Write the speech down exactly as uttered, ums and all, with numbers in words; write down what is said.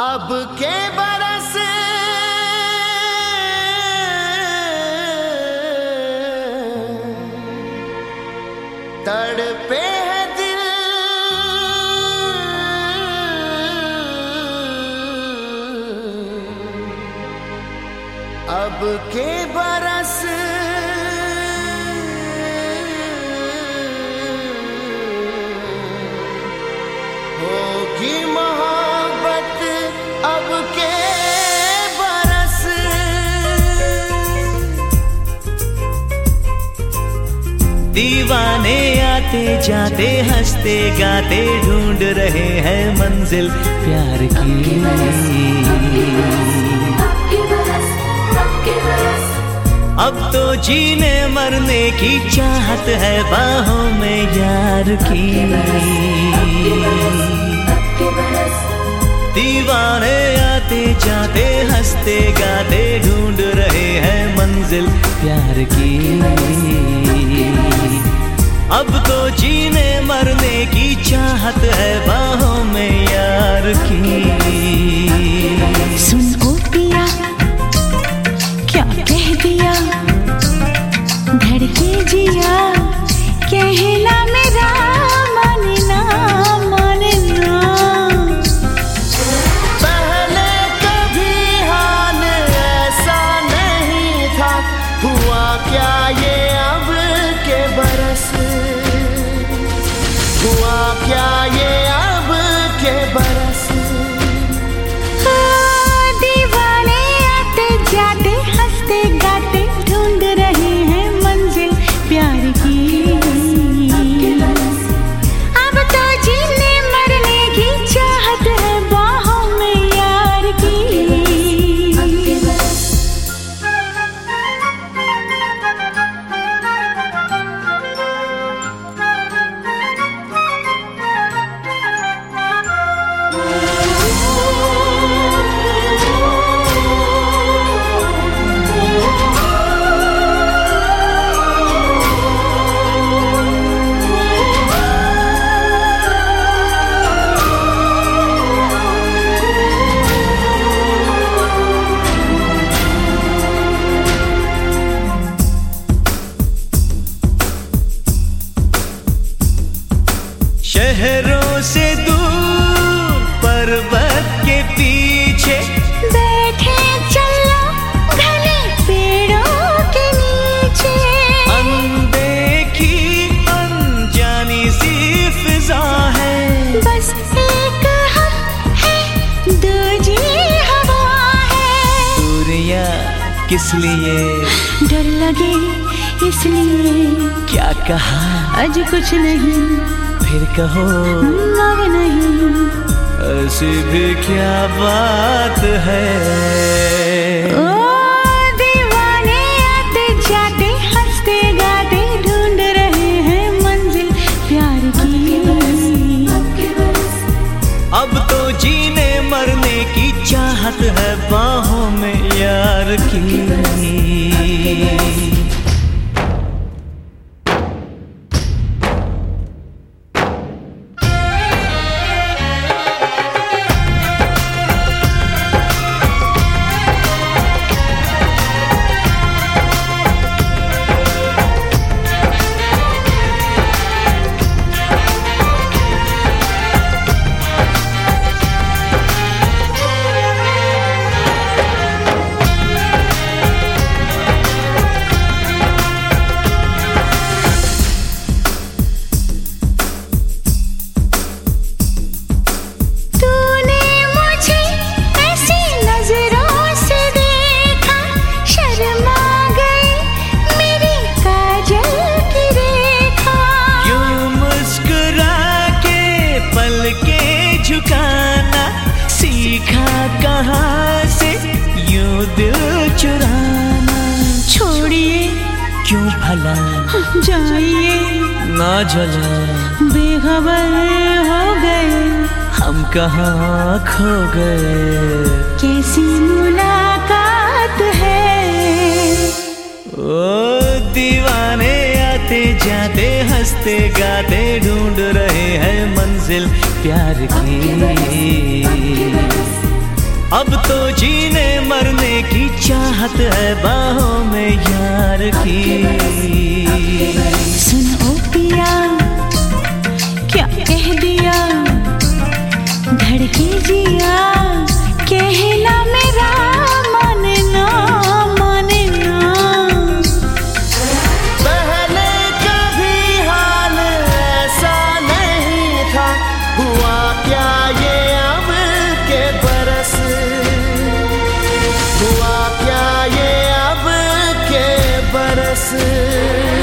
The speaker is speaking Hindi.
अब के बरस तड़पे है दिल, अब के बरस होगी मोहब्बत, अब के बरस दीवाने आते जाते हंसते गाते ढूंढ रहे हैं मंजिल प्यार की। अब तो जीने मरने की चाहत है बाहों में यार की। दीवाने आते जाते हंसते गाते ढूंढ रहे हैं मंजिल प्यार की। अब तो जीने मरने की चाहत है बाहों में यार की। सुन ओ पिया क्या कह दिया, धड़के जिया कहना मेरा मानना मानना। पहले कभी हाल ऐसा नहीं था, हुआ क्या ये अब के बरस, हुआ क्या ये अब के बरस। दीवाने आते जाते हंसते गाते ढूंढ रहे हैं मंजिल प्यार की। अब तो जीने मरने की चाहत है बाहों में यार की। शहरों से दूर पर्वत के पीछे बैठे चलो घने पेड़ों के नीचे। अनदेखी अनजानी सी फिजा है, बस एक हम है दूजी हवा है। दूरियां किस लिए, डर लगे इसलिए। क्या कहा आज कुछ नहीं, फिर कहो अब नहीं। ऐसी भी क्या बात है। ओ दीवाने आते जाते हंसते गाते ढूंढ रहे हैं मंजिल प्यार की। अब तो जीने मरने की चाहत है बाहों में यार की। झुकाना सीखा कहाँ से यूं दिल चुराना। छोड़िए क्यों भला जाइए ना जला, बेखबर हो गए हम कहाँ खो गए। कैसी मुलाकात है। ओ दीवाने आते जाते हंसते गाते ढूंढ रहे हैं मंजिल प्यार की। अब तो जीने मरने की चाहत है बाहों में यार की। सुन ओ पिया क्या कह दिया, धड़के जिया कहना मेरा माने ना माने ना। पहले कभी हाल ऐसा नहीं था, हुआ क्या ये अब के बरस, हुआ क्या ये अब के बरस।